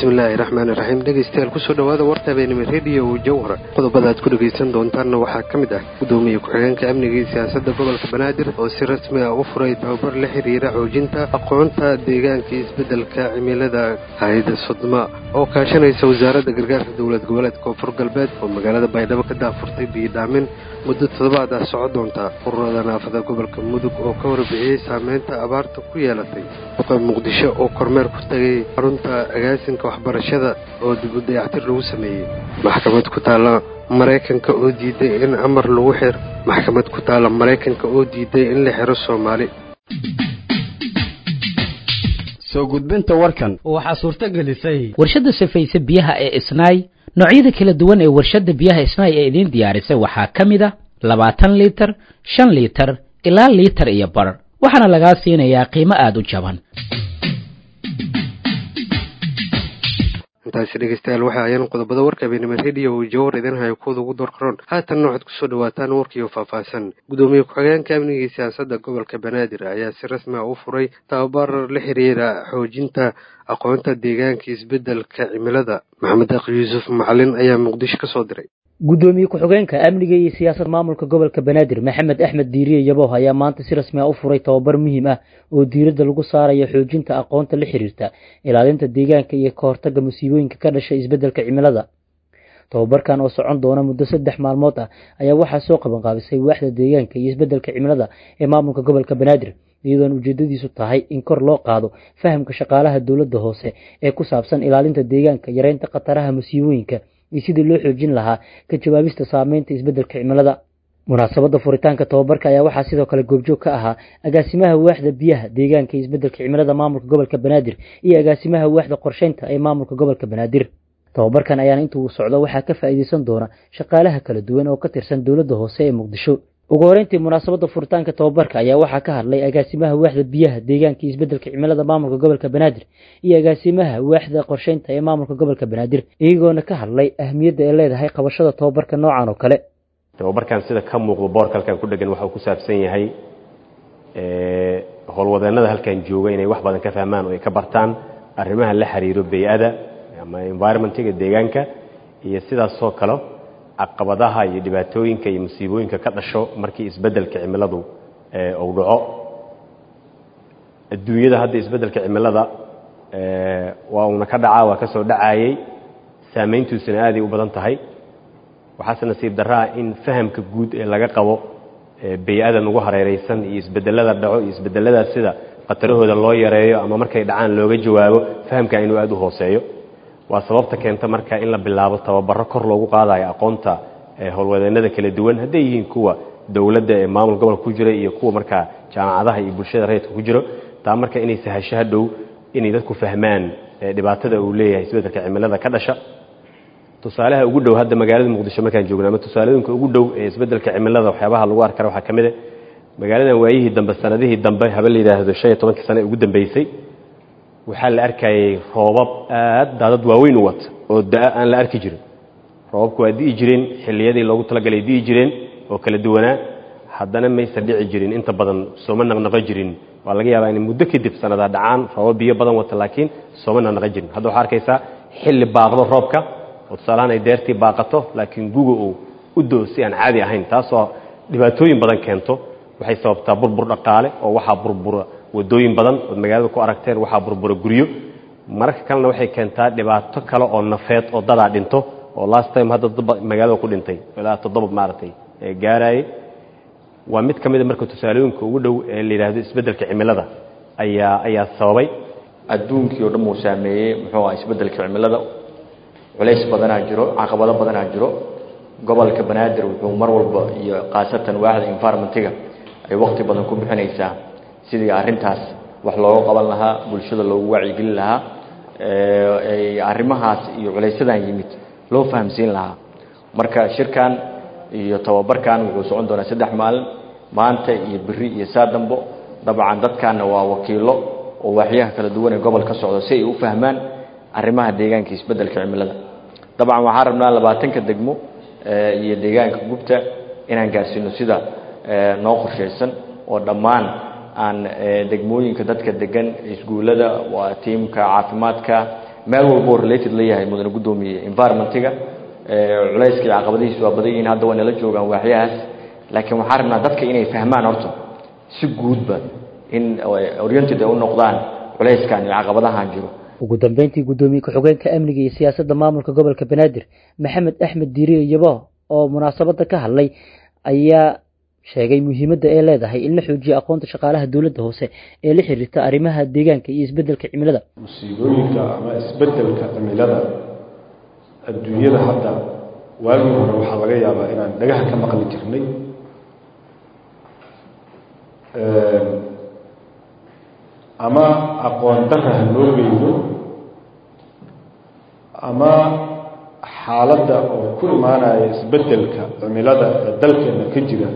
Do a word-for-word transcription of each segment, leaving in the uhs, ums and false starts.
bismillaahi raxmaani raxiim dhegeystayaal kusoo dhawaada warta habeenimo radio jawhara qodobada aad ku dhegeysan doontaanna waxaa ka mid ah gudoomiye ku-xigeenka amniga iyo siyaasadda gobolka banaadir oo si rasmi ah u furay tababar la xiriira xoojinta aqoonta deegaanka iyo isbeddelka cimilada hay-adda sodma oo kaashanaysa wasaaradda gargaarka dowlad goboleedka koonfur galbeed oo magaalada baydhabo ka daafurtay biyodhaamin muddo toddobaad ah soco doonta ururada naafada gobolka mudug oo ka warbixiyey saameynta abaarta ku yeelatay boqor muqdisho oo kormeer ku tagay xarunta agaasinka waxbarashada oo dib u dayactir lagu sameeyey maxkamad ku taala maraykanka oo diiday in amar lagu xir maxkamad ku taala maraykanka oo diiday in la xiro Soomaali soo gudbinta warkan waxa suurta gelisay warshada safaysa biyaha ee Isnaay noocyada kala duwan ee warshada biyaha Isnaay ee idin diyaarisay waxa kamid ah labaatan litir shan litir ilaa litir iyo bar waxaana laga siinayaa qiimo aad u jaban intaasi dhegeystayaal waxa ayaan qodobada warka habeenimo radio jawhar idin hayo kuwada ugu doorqaroon haatan waxaad kusoo dhawaataan warkiyo faahfaahsan gudoomiye ku-xigeenka amniga iyo siyaasadda gobolka banaadir ayaa si rasmi ah u furay tababar la xiriira xoojinta aqoonta deegaanka isbeddelka cimilada maxamed aq yuusuf macalin ayaa muqdisho ka soo diray gudoomiye ku-xigeenka amniga iyo siyaasadda maamulka gobolka banaadir maxamed axmed diiriye yabo ayaa maanta si rasmi ah u furay tababar muhiim ah oo diiradda lagu saarayo xoojinta aqoonta la xiriirta ilaalinta deegaanka iyo ka hortagga musiibooyinka ka dhashay isbeddelka cimilada tababarkan oo socon doona muddo saddex maalmood ah ayaa waxaa soo qaban qaabisay waaxda deegaanka iyo isbeddelka cimilada ee maamulka gobolka banaadir iyadoo ujeedadiisu tahay in kor loo qaado fahamka shaqaalaha dowladda hoose ee ku saabsan ilaalinta deegaanka yareynta khataraha musiibooyinka iyo sidii loo xoojin lahaa ka jawaabista saameynta isbeddelka cimilada munaasabadda furitaanka tababarka ayaa waxaa sidoo kale goobjoog ka ahaa agaasimaha waaxda biyaha deegaanka iyo isbeddelka cimilada maamulka gobolka banaadir iyo agaasimaha waaxda qorsheynta ee maamulka gobolka banaadir tababarkan ayaana inta uu socdo waxaa ka faa'iideysan doona shaqaalaha kala duwan oo ka tirsan dowladda hoose ee muqdisho ugu horeyntii munaasabadda furitaanka tababarka ayaa waxaa ka hadlay agaasimaha waaxda biyaha deegaanka iyo isbeddelka cimilada maamulka gobolka banaadir iyo agaasimaha waaxda qorsheynta ee maamulka gobolka banaadir iyagoona ka hadlay ahmiyadda ay leedahay qabashada tababarka noocan oo kale tababarkan sida ka muuqdo boorka halkan ku dhagan waxa uu ku saabsan yahay ee howlwadeennada halkan jooga inay wax badan ka fahmaan oo ay ka bartaan arrimaha la xiriiro bay'ada ama environment-ga deegaanka iyo sidaas oo kale caqabadaha iyo dhibaatooyinka iyo musiibooyinka ka dhasho markii isbeddelka cimiladu ee uu dhaco adduunyada hadda isbeddelka cimilada ee waa una ka dhacaa waa ka soo dhacaayay saameyntiisuna aad ay u badan tahay waxaase nasiib daraa in fahamka guud ee laga qabo bay'ada ugu hareeraysan iyo isbeddelada dhaco iyo isbeddelada sida qatarahooda loo yareeyo ama markay dhacaan looga jawaabo fahamka inuu aad u hooseeyo waa sababta keenta marka in la bilaabo tababaro kor loogu qaadayo aqoonta howlwadeennada kala duwan hadday yihiin kuwa dowladda ee maamul gobolka ku jira iyo kuwa marka jaamacadaha iyo bulshada rayidka ku jiro taa marka inay sahasho hadhow inay dadku fahmaan dhibaatada uu leeyahay isbeddelka cimilada ka dhasha tusaalaha ugu dhow hadda magaalada muqdisho markaan joogno ama tusaalooyinka ugu dhow ee isbeddelka cimilada waxyaabaha lagu arki karo waxaa ka mid ah magaaladan waayihii dambe sanadihii dambe haba la yidhaahdo shan iyo tobankii sano ee ugu dambeysay waxaa la arkayay roobab aad daadad waaweyn u wata oo da' aan la arki jirin roobabku waa di'i jireen xilliyadii loogu talagalay di'i jireen oo kala duwanaa haddana maysa dhici jirin inta badan sooma naqnaqo jirin waa laga yaabaa in muddo kadib sanadaa dhacaan roobab biyo badan wata laakiin sooma naqnaqo jirin hadda waxaa arkaysaa xilli baaqdo roobka oo tusaalahaan ay deertii baaqato laakiin guga uu u doo si aan caadi ahayn taasoo dhibaatooyin badan keento waxay sababtaa burbur dhaqaale oo waxaa burbura wadooyin badan oo magaalada ku aragteen waxaa burbura guryo mararka kalena waxay keentaa dhibaato kale oo nafeed oo dadaa dhinto oo last time hadda dad magaalada ku dhintay ilaa toddoba maaragtay ee gaarayay waa mid ka mid a marka tusaalooyinka ugu dhow ee la yidhaahdo isbeddelka cimilada ayaa ayaa sababay adduunkii oo dhan uu saameeyey muxuu ahaa isbeddelka cimilada culays badanaa jiro caqabado badanaa jiro gobolka banaadir wuxuu mar walba iyo khaasatan waaxda environment-ga ay waqti badan ku bixinaysaa sidii arrintaas wax looga qaban lahaa bulshada loogu wacyigelin lahaa ay arrimahaas iyo culaysadan yimid loo fahamsiin lahaa marka shirkan iyo tababarkan wuxuu socon doonaa saddex maalin maanta iyo biri iyo saa dambo dabcan dadkaana waa wakiilo oo waaxyaha kala duwan ee gobol ka socdo si ay u fahmaan arrimaha deegaanka isbeddelka cimilada dabcan waxaan rabnaa labaatanka degmo iyo deegaanka gubta inaan gaarsiino sida noo qorshaysan oo dhammaan aan degmooyinka dadka degan iskuulada waa tiimka caafimaadka meel walba oo related la yahay mudane gudoomiye environmentiga culayska iyo caqabadihiisu waa badan yihiin hadda waa nala joogaan waaxyahaas laakiin waxaan rabnaa dadka inay fahmaan horta si guudba in oriented ay u noqdaan culayskan iyo caqabadahan jiro ugu dambeyntii gudoomiye ku-xigeenka amniga iyo siyaasadda maamulka gobolka banaadir maxamed axmed diiriye yabo oo munaasabada ka hadlay ayaa sheegay muhiimadda ay leedahay in la xoojiyo aqoonta shaqaalaha dawladda hoose ee la xiriirta arrimaha deegaanka iyo isbeddelka cimilada musiibooyinka ama isbeddelka cimilada adduunyada hadda waagii hore waxaa laga yaabaa inaan dhagaha ka maqli jirnay ama aqoon darra ha loo geydo ama xaaladda oo ku imaanaya isbeddelka cimilada ee dalkeena ka jira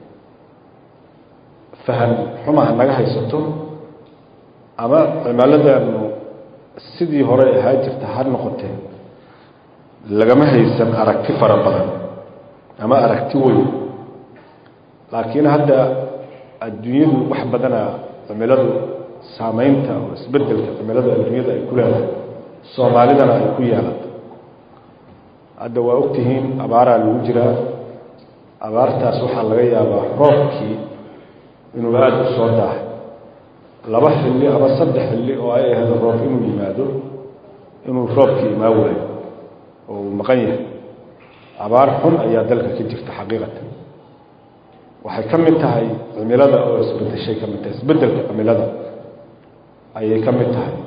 fahan xumaha naga haysato ama cimiladanu sidii hore ahaa jirta ha noqotee lagama haysan aragti fara badan ama aragti weyn laakiin hadda adduunyadu wax badana cimiladu saameynta oo isbeddelka cimilada adduunyada ay ku leedahay soomaalidana ay ku yeelato hadda waa ogtihiin abaaraa lagu jiraa abaartaas waxaa laga yaabaa roobkii inuu aada u soo daahay laba xilli ama saddex xilli oo ay ahayd roob inuu yimaado inuu roobkii imaa waayo oo uu maqan yahay abaar xun ayaa dalka ka jirta xaqiiqatan waxay ka mid tahay cimilada oo isbedeshay ka mid tahay isbeddelka cimilada ayay ka mid tahay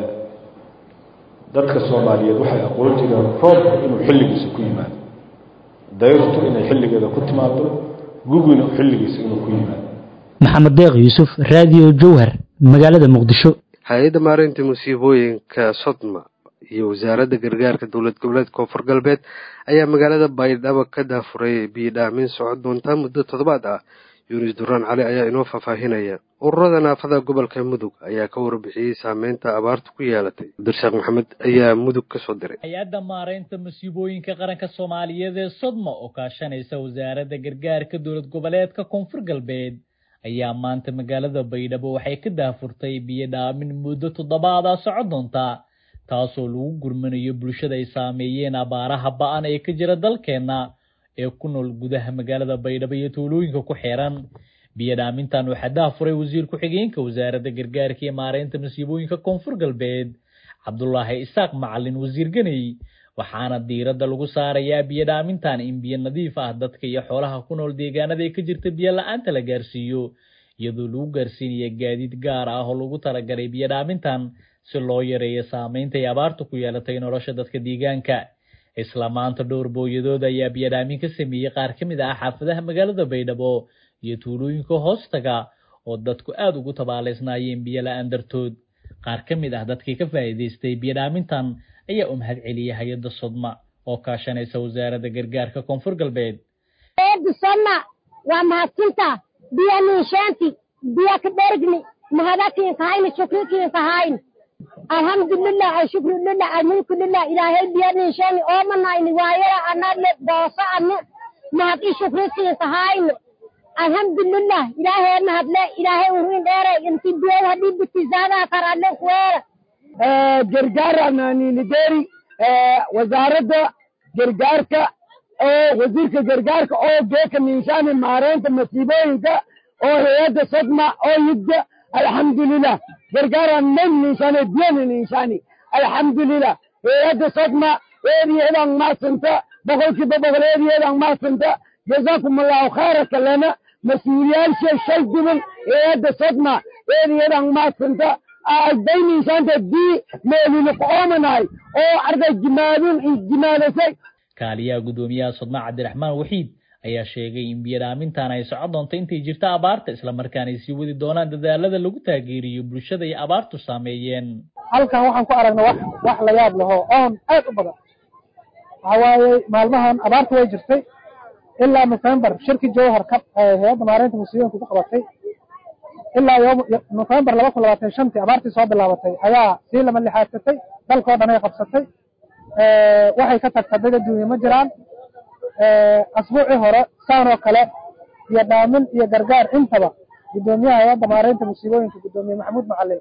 dadka Soomaaliyeed waxay aqoon jireen roobku inuu xilligiisa ku yimaado dayrtu inay xilligeeda ku timaado guguna xilligiisa inuu ku yimaado maxamed deeq yuusuf radio jawhar magaalada muqdisho hay'adda maareynta musiibooyinka sodma iyo wasaaradda gargaarka dowlad goboleedka koonfur galbeed ayaa magaalada baydhabo ka daafuray biyo dhaamin socod doonta muddo toddobaad ah yuunus duraan cali ayaa inoo faahfaahinaya ururada naafada gobolka mudug ayaa ka warbixiyey saameynta abaartu ku yeelatay abdirasaaq maxamed ayaa mudug ka soo diray hay-adda maareynta musiibooyinka qaranka soomaaliyeed ee sodma oo kaashanaysa wasaaradda gargaarka dowlad goboleedka koonfur galbeed ayaa maanta magaalada baydhabo waxay ka daafurtay biyo dhaamin muddo toddobaad ah socod doonta taasoo lagu gurmanayo bulshada ay saameeyeen abaaraha ba'an ee ka jira dalkeena ee ku nool gudaha magaalada baydhabo iyo tuulooyinka ku xeeran biyo dhaamintan waxaa daafuray wasiir ku-xigeenka wasaaradda gargaarka iyo maareynta musiibooyinka koonfur galbeed cabdulaahi isaaq macalin wasiir ganey waxaana diiradda lagu saarayaa biyo dhaamintan in biyo nadiif ah dadka iyo xoolaha ku nool deegaanada ee ka jirta biyo la-aanta la gaarsiiyo iyadoo lagu gaarsiinaya gaadiid gaar ah oo lagu talagalay biyo dhaamintan si loo yareeyo saameynta ay abaartu ku yeelatay nolosha dadka deegaanka isla maanta dhowr booyadood ayaa biyo dhaamin ka sameeyey qaar ka mid ah xaafadaha magaalada baydhabo iyo tuulooyinka hoostaga oo dadku aada ugu tabaaleysnaayeen biyo la-aan dartood qaar ka mid ah dadkii ka faa'iidaystay biyo dhaamintan ayaa u mahad celiyay hay-adda sodma oo kaashanaysa wasaaradda gargaarka koonfur galbeed hay'adda sodma waa mahadsinta biyo niishaanti biyo ka dhergni mahadakiin kahayni shukrikiin kahayni alhamdulillah ashukru lillah almulku lillah ilaahay biyo niishaani oomanayni waayara anadle doosa anne mahad i shukrikiin kahayni alhamdulillah ilaahay mahadle ilaahay uruin dheere inti biyo hadii bitizaada karadle kuweera gargaar ananideri wasaaradda gargaarka oo wasiirka gargaarka oo geeka niishaani maareynta masiibooyinka oo hay'adda sodma oo yidda alxamdulilah gargaaran men niishaani biyani niishaani alxamdulilah hay'adda sodma eediyeedan maasanta boqolkiiba boqol eediyeedan maasanta jazaakum allahu khayra kalena mas-uuliyaasha shay duban hay'adda sodma eediyeedan maasanta أجدين إنسان تدي مالين قومناي أو أرجع جمالون جمالسي كاليا قدوميا صدمة عبد الرحمن وحيد أي شيء إن بيرامين تانا يسعدون تنتي جرتا أبارت إسلام مركان يسيودي دونان دذالة اللي تاجيري يبرشة ذي أبارت ساميين هل كان واحد كأرنا واحد واحد لا ياب له أون أي قبضة هواي مالمهم أبارت ويجرتي إلا نوفمبر شركة جوهر كاب هذا مارين تمسيون كده قبضتي إلا يوم نوفمبر لما كل وقت شمتي أبارتي صوب اللعبتي أيا سيل من اللي حاستي دل كود أنا قبضتي أه وحي كتر تبدأ الدنيا مجران أه أسبوعي هراء سانو كلا يدامن يدرجار انتبه الدنيا هي دمارين تمسيبوين في الدنيا محمود معلم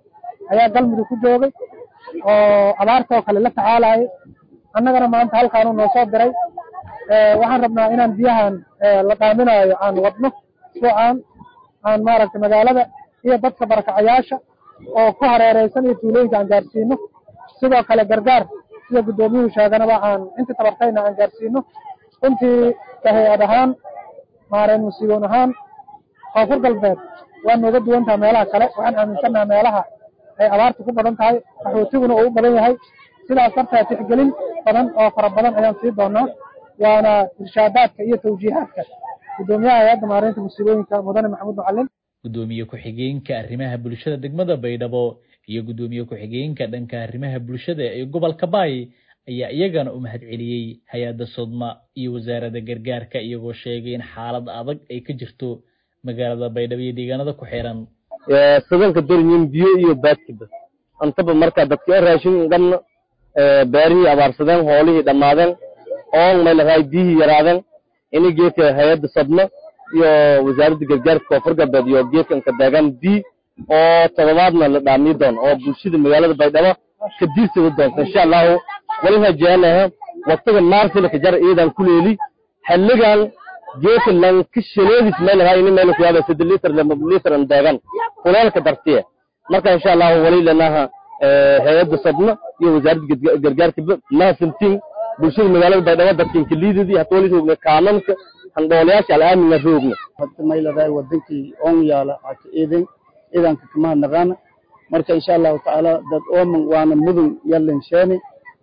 ayaa galmudug ku joogay oo abaartoo kale la tacaalayo annagana maanta halkaanu noo soo diray waxaan rabnaa inaan biyahan la dhaaminayo aan wadno suucaan aan maaragtay magaalada iyo dadka barakacayaasha oo ku hareereysan iyo tuulooyinka aan gaarsiino sidoo kale gargaar sida guddoomiyuhu sheeganaba aan inta tabartayna aan gaarsiino runtii hay-ad ahaan maareen musiiboon ahaan koonfur galbeed waa nooga duwan tahay meelaha kale waxaan aaminsannaha meelaha ay abaarta ku badan tahay qaxootiguna uu u badan yahay sidaas darteed tixgelin badan oo fara badan ayaan sii doonaa waana irshaadaadka iyo tawjiihaadka guddoomiyaha hay-adda maareynta musiibooyinka mudane maxamuud macalin gudoomiye ku-xigeenka arrimaha bulshada degmada baydhabo iyo gudoomiye ku-xigeenka dhanka arrimaha bulshada ee gobolka baay ayaa iyagana u mahad celiyey hay-adda sodma iyo wasaaradda gargaarka iyagoo sheegay in xaalad adag ay ka jirto magaalada baydhabo iyo deegaanada ku xiran sadanka doryin biyo iyo baadkiba antaba markaa dadka raashin dhanna beerihii abaarsadeen hoolihii dhammaadeen oon maylahay biyihii yaraadeen ini geedka hay-adda sodma iyo wasaaradda gargaarka koonfur galbeed iyo geedkan ka daagaan bii oo todobaadna la dhaamiyi doono oo bulshada magaalada baydhabo ka diirsada doonta insha allahu wali rajaanaha waqtiga maarsila ka jara iyadan kuleeli xilligan geedka lankishaleedis maylahay ini mayla kuyaaba saddex litir lama litir an daagaan kulaalka dartiya marka insha allahu wali lanaha hay-adda sodma iyo wasaaradda gargaarka mahadsantiin bulshada magaalada baydhabo dadkan kaliidadii hata wali roogna kaananka handhoolayaasha alaaminga roogna hadda mayladay wadankii oon yaala hata eedan eedanka kama naqaana marka insha allahu tacaala dad ooman waana mudun yalan sheeni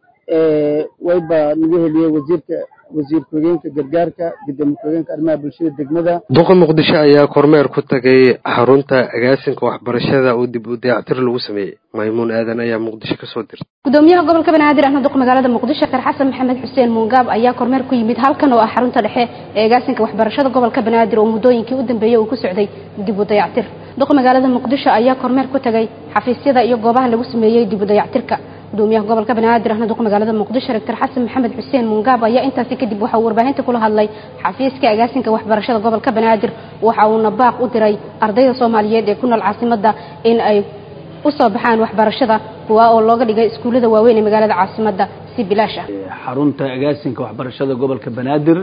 wayba nagu heliyey wasiirka wasiir ku-xigeenka gargaarka gudoomiye ku-xigeenka arrimaha bulshada degmada duqa muqdisho ayaa kormeer ku tagay xarunta agaasinka waxbarashada oo dib u dayactir lagu sameeyey maymuun aadan ayaa muqdisho ka soo dirtay gudoomiyaha gobolka banaadir ahna duqa magaalada muqdisho kar xasan maxamed xuseen muungaab ayaa kormeer ku yimid halkan oo ah xarunta dhexe ee agaasinka waxbarashada gobolka banaadir oo muddooyinkii u dambeeyay uu ku socday dib u dayactir duqa magaalada muqdisho ayaa kormeer ku tagay xafiisyada iyo goobaha lagu sameeyey dib u dayactirka gudoomiyaha gobolka banaadir ahna duqa magaalada muqdisho rektor xasan maxamed xuseen muungaab ayaa intaasi kadib waxa uu warbaahinta kula hadlay xafiiska agaasinka waxbarashada gobolka banaadir waxa uu nabaaq u diray ardayda Soomaaliyeed ee ku nool caasimadda in ay u soo baxaan waxbarashada kuwa oo looga dhigay iskuulada waaweyn ee magaalada caasimadda si bilaash ah xarunta agaasinka waxbarashada gobolka banaadir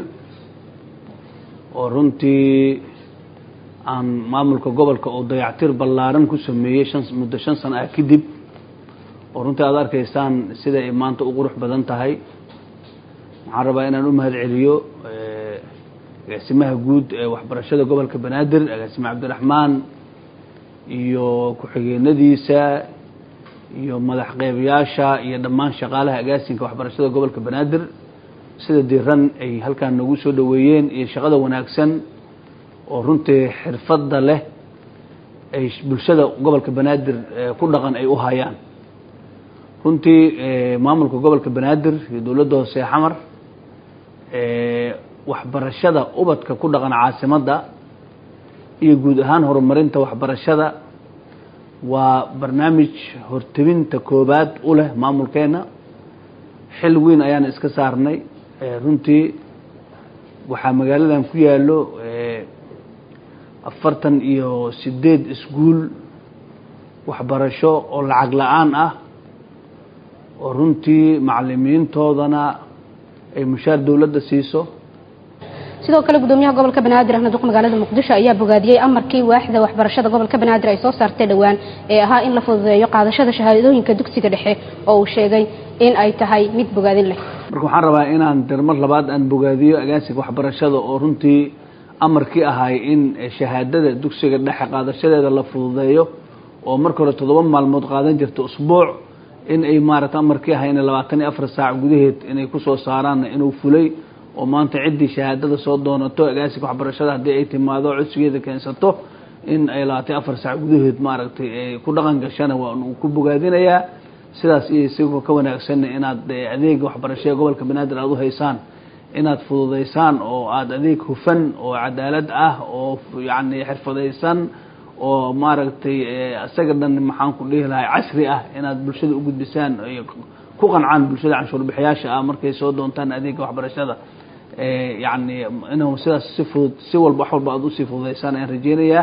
oo runtii aan maamulka gobolka oo dayactir ballaaran ku sameeyay shan muddo shan sano ah kadib oo runtii aad arkaysaan sida ay maanta u qurux badan tahay waxaan rabaa inaan u mahad celiyo agaasimaha guud ee waxbarashada gobolka banaadir agaasime cabdiraxmaan iyo ku-xigeenadiisa iyo madax qeybayaasha iyo dhammaan shaqaalaha agaasinka waxbarashada gobolka banaadir sida diiran ay halkaan nagu soo dhaweeyeen iyo shaqada wanaagsan oo runtii xirfadda leh ay bulshada gobolka banaadir ku dhaqan ay u hayaan runtii maamulka gobolka banaadir iyo dowladda hoose xamar waxbarashada ubadka ku dhaqan caasimadda iyo guud ahaan horumarinta waxbarashada waa barnaamij hortebinta koobaad u leh maamulkeena xil weyn ayaan iska saarnay runtii waxaa magaaladan ku yaalo afartan iyo sideed iskuul waxbarasho oo lacag la-aan ah oo runtii macalimiintoodana ay mushaar dowladda siiso sidoo kale gudoomiyaha gobolka banaadir ahna duqa magaalada muqdisho ayaa bogaadiyey amarkii waaxda waxbarashada gobolka banaadir ay soo saartay dhawaan ee ahaa in la fududeeyo qaadashada shahaadooyinka dugsiga dhexe oo uu sheegay in ay tahay mid bogaadin leh marka waxaan rabaa inaan dermar labaad aan bogaadiyo agaasinka waxbarashada oo runtii amarkii ahay in shahaadada dugsiga dhexe qaadashadeeda la fududeeyo oo marka hore toddoba maalmood qaadan jirta usbuuc in ay maaragta amarkii ahay in labaatan iyo afar saac gudaheed inay ku soo saaraan inuu fulay oo maanta ciddii shahaadada soo doonato agaasinka waxbarashada haddii ay timaado codsigeeda keensato in ay labaatan iyo afar saac gudaheed maaragtay ay ku dhaqan gashana waa uu ku bogaadinayaa sidaas iyo isagoo ka wanaagsanna inaad adeega waxbarashada gobolka banaadir aada u haysaan inaad fududaysaan oo aada adeeg hufan oo cadaalad ah oo yacni xirfadaysan oo maaragtay isaga dhan maxaan ku dhihi lahay casri ah inaad bulshada u gudbisaan ku qancaan bulshada canshuur bixiyaasha ah markay soo doontaan adeega waxbarashada yacni inuu sidaas si fudud si walba wax walba aada usii fududaysaan ayaan rajeynayaa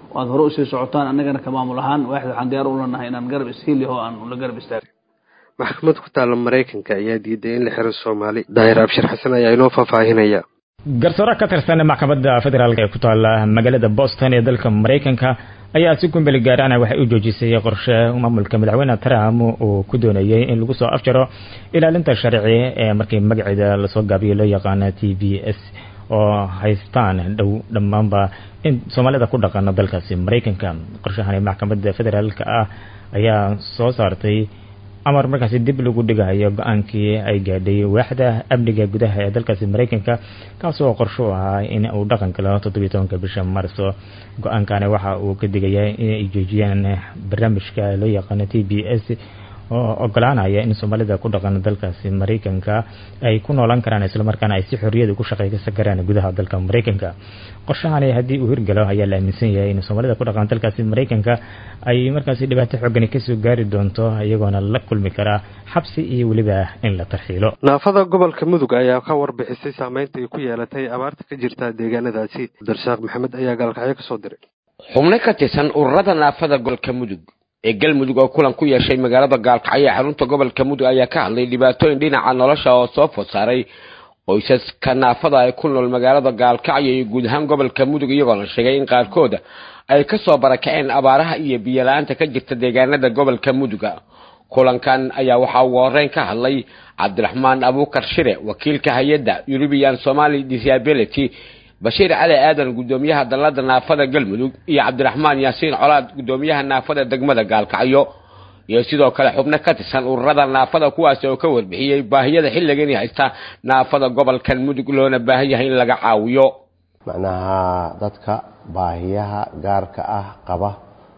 waad hore usii socotaan annagana ka maamul ahaan waaxid waxaan diyaar u lanahay inaan garab ishiiliho aan la garab istaag maxkamad ku taala Mareykanka ayaa diiday in la xiro Soomaali daahir abshir xasan ayaa inoo faahfaahinaya garsoore ka tirsan maxkamadda federaalka ee ku taala magaalada Boston ee dalka Mareykanka ayaa si kumbali gaarana waxay u joojisay qorshe maamulka madaxweynaha Trump oo ku doonayay in lagu soo afjaro ilaalinta sharci ee markii magaceeda la soo gaabiyo loo yaqaan T B S oo haystaan dhow dhamaanba in Soomaalida ku dhaqan dalkaasi Mareykanka qorshahan maxkamadda federaalka ah ayaa soo saartay amar markaasi dib lagu dhigayo go'aankii ay gaadhay waaxda amniga gudaha ee dalkaasi Mareykanka kaas oo qorsho ah in uu dhaqan galo toddoba iyo tobanka bisha Maarso go'aankana waxa uu ka digayay in ay joojiyaan barnaamijka loo yaqaan T B S oo ogolaanaya in Soomaalida ku dhaqan dalkaasi Mareykanka ay ku noolaan karaan isla markaana ay si xorriyad ku shaqeysan karaan gudaha dalka Mareykanka qorshahan haddii uu hirgalo ayaa la aaminsan yahay in Soomaalida ku dhaqan dalkaasi Mareykanka ay markaasi dhibaato xooggan ka soo gaari doonto iyagoona la kulmi kara xabsi iyo waliba in la tarxiilo naafada gobolka Mudug ayaa ka warbixisay saameynta ay ku yeelatay abaarta ka jirta deegaanadaasi Darshaaq Maxamed ayaa galkacyo ka soo diray xubno ka tirsan ururada naafada gobolka Mudug ee galmudug oo kulan ku yeeshay magaalada Gaalkacyo ee xarunta gobolka Mudug ayaa ka hadlay dhibaatooyin dhinaca nolosha oo soo food saaray qoysaska naafada ay ku nool magaalada Gaalkacyo iyo guud ahaan gobolka Mudug iyagoo la sheegay in qaarkood ay ka soo barakaceen abaaraha iyo biyo la'aanta ka jirta deegaanada gobolka Mudug kulankan ayaa waxa uu horreyn ka hadlay Cabdiraxmaan Abuukar Shire wakiilka hay'adda European Somali Disability Bashir Ali Aadan gudoomiyaha dalada naafada galmudug iyo Cabdiraxmaan Yaasiin Colaad gudoomiyaha naafada degmada Gaalkacyo iyo sidoo kale xubno ka tirsan ururada naafada kuwaas oo ka warbixiyay baahiyada xilligan haysta naafada gobolka Mudug loona baahan yahay in laga caawiyo macnaha dadka baahiyaha gaarka ah qaba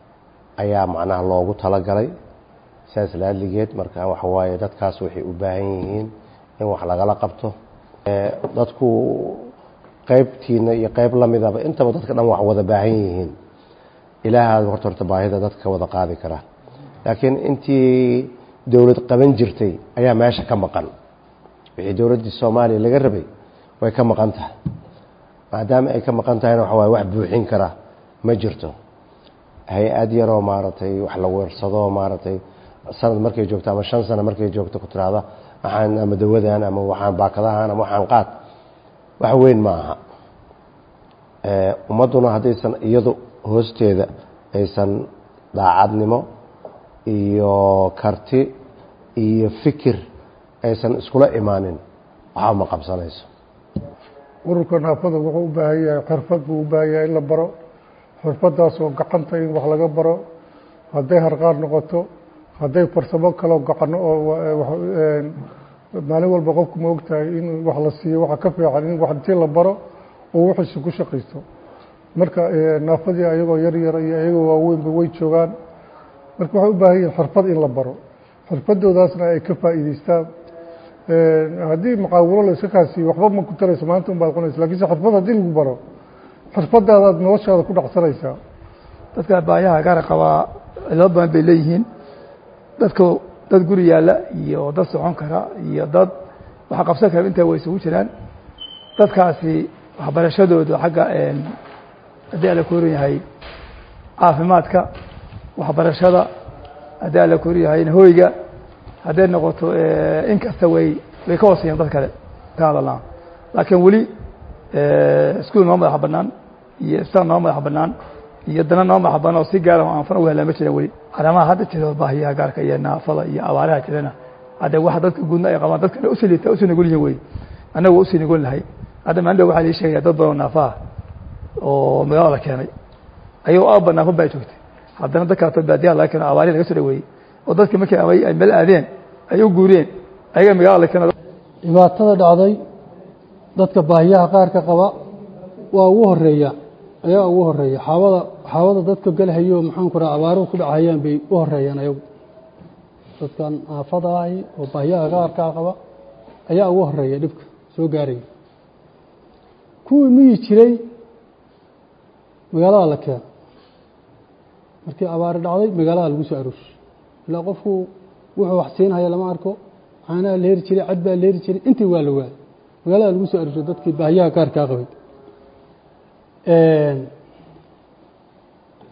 ayaa macnaha loogu talagalay saas laaligeed marka waxa waaye dadkaas waxay u baahan yihiin in wax laga qabto dadku qaybtiina iyo qayb lamidaba intaba dadka dhan wax wada baahan yihiin ilaahay horta horta baahida dadka wada qaadi kara laakiin intii dawlad qaban jirtay ayaa meesha ka maqan wixii dawladda Soomaaliya laga rabay way ka maqan tahay maadaama ay ka maqan tahay waxa way wax buuxin kara ma jirto hay'ad yaro maaratay wax la weersado maaratay sanad markay joogto ama shan sano markay joogto ku tiraada waxaan ama dawadaan ama waxaan baakadahan ama waxaan qaad wax weyn ma aha ee ummaduna hadaysan iyadu hoosteeda aysan daacadnimo iyo karti iyo fikir aysan iskula imaanin waxa ma qabsanayso ururka naafada wuxuu u baahan yahay xirfad buu u baahan yahay in la baro xirfadaas oo gacanta in wax laga baro hadday harqaar noqoto hadday farsamo kale gacano oo maalin walba qofku ma ogtahay in wax la siiyo waxa ka fiican in wax intii la baro oo wixiisa ku shaqaysto marka naafadii ayagoo yar yar iyo ayagoo waaweynba way joogaan marka waxay u baahan yihiin xirfad in la baro xirfadoodaasna ay ka faa'iidaystaan haddii mucaawilo la iska kaasiyo waxba ma ku tarayso maanta un baad qonaysa lakiinse xirfad haddii lagu baro xirfadaadaad noloshaada ku dhacsanaysaa dadka baayaha gaara qabaa cilado badan bay leeyihiin dadka dad guri yaalla iyo dad socon kara iyo dad waxa qabsan kara intaa way isugu jiraan dadkaasi waxbarashadooda xagga haddii ala ku horan yahay caafimaadka waxbarashada haddii ala ku horan yahay hoyga hadday noqoto in kasta way way ka hooseeyaan dad kale ka hadalnaa laakiin weli iskuul noo madaxa bannaan iyo isbitaal noo madaxa bannaan iyo dana noo madaxa bannaan oo si gaara aan fana u helaa ma jiraan weli arrimaha hadda jira baahiyaha gaarka iyo naafada iyo abaaraha jirana hadda waxa dadka guudna ay qabaan dadkana u siliita u sinagol yihiin wey annagu u sinagol lahay hadda maanta waxaa lii sheegaya dad badan naafaha oo magaalada keenay ayuu aabba naafo baa joogtay haddana dad kaleto baadiyaha laga keeno abaarihi laga soo dhaweeyey oo dadka markii ay meel aadeen ay u guureen ayaga magaalada la keeno dhibaatada dhacday dadka baahiyaha qaarka qaba waa ugu horeeya ayaa ugu horeeya xaawada xaawada dadka galhayo maxaan ku raaa abaaruhu ku dhacayaan bay u horeeyaan ayagu dadkan naafada ahi oo baahiyaha qaarka qaba ayaa ugu horeeya dhibka soo gaaraya kuwii miyi jiray magaalada la keeno markii abaari dhacday magaalada lagu soo arooshay ilaa qofku wuxuu wax siinhaya lama arko caanaha la heri jiray cad baa la heri jiray intii waa la waayay magaalada lagu soo arooshay dadkii baahiyaha gaarkaa qabay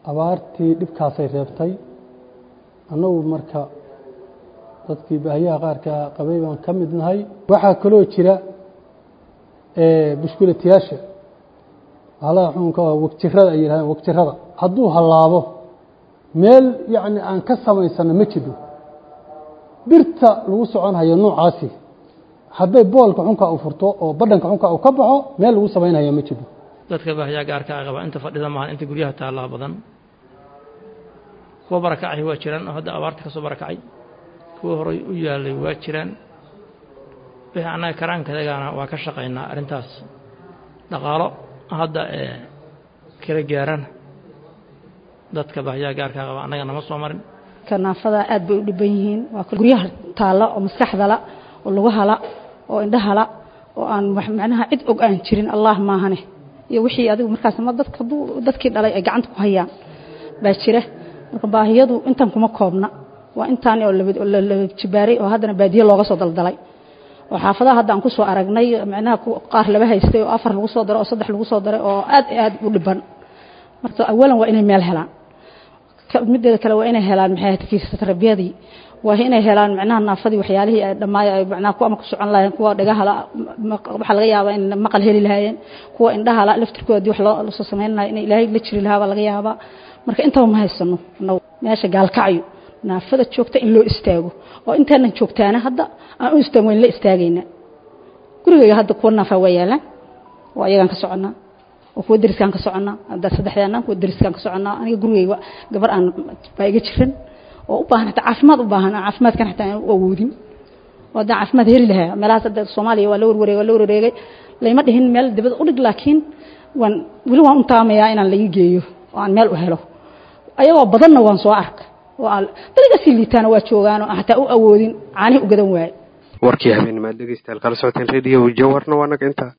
abaartii dhibkaasay reebtay annagu marka dadkii baahiyaha qaarka qabay baan ka mid nahay waxaa kaloo jira bushkulatiyaasha halaha xunka wagjirada ay yidhahdeen wagjirada hadduu hallaabo meel yacni aan ka samaysano ma jiro birta lagu socon hayo noocaasi hadday boolka xunka u furto oo badhanka xunka uu ka baxo meel lagu samaynayo ma jiro dadka baahiyaha gaarka ah qaba inta fadhida maahan inta guryaha taallaa badan kuwa barakacay waa jiraan oo hadda abaarta ka soo barakacay kuwa horay u yaalay waa jiraan wixii annaga karaankadagana waa ka shaqaynaa arrintaas dhaqaalo hadda ee kala gaaran dadka baahiyaha gaarka qaba annaga nama soo marin kanaafada aad bay u dhiban yihiin waa guryaha taalla oo maskaxda la oo lagu hala oo indhaha la oo aan macnaha cid og aan jirin allah maahane iyo wixii adigu markaas ma dadka dadkii dhalay ay gacanta ku hayaan baa jira marka baahiyadu intan kuma koobna waa intaan oo la jibaaray oo haddana baadiye looga soo daldalay oo xaafadaha hadda aan ku soo aragnay macnaha qaar laba haystay oo afar lagu soo daray oo saddex lagu soo daray oo aad aad u dhiban marka awalan waa inay meel helaan mideeda kale waa inay helaan maxay ahayd kiisa tarbiyadii waa inay helaan macnaha naafadii waxyaalihii ay dhamaay ay macnaha ku ama ku socon lahayn kuwa dhagaha la waxa laga yaabaa in maqal heli lahaayeen kuwa indhaha la laftirkoodii wax loo soo sameeyay in ilaahay la jiri lahaa laga yaabaa marka intaba ma haysano meesha gaalkacyo naafada joogta in loo istaago oo intaanan joogtaana hadda aan u istaagno in la istaagayna guriga hadda kuwa naafa waa yaalaan oo ayagan ka soconaa oo kuwa deriskan ka soconaa hadda saddexdeena kuwa deriskan ka soconaa aniga gurigayga gabar aan baa iga jiran oo u baahan taa caafimaad u baahan caafimaadkan xitaa aan u awoodin oo daa caafimaad heli lahaa meelaha hadda Soomaaliya waa la warwareegay waa la warwareegay layma dhihin meel dibad u dhig laakiin waan wali waan u taamayaa inaan la geeyo oo aan meel u helo ayagoo badanna waan soo arkay oo daliga si liitaana waa joogaan oo hataa u awoodin caani u gadan waay warkii habeen ma dhageystayaal kala socoteen radio Jawarna waa naga inta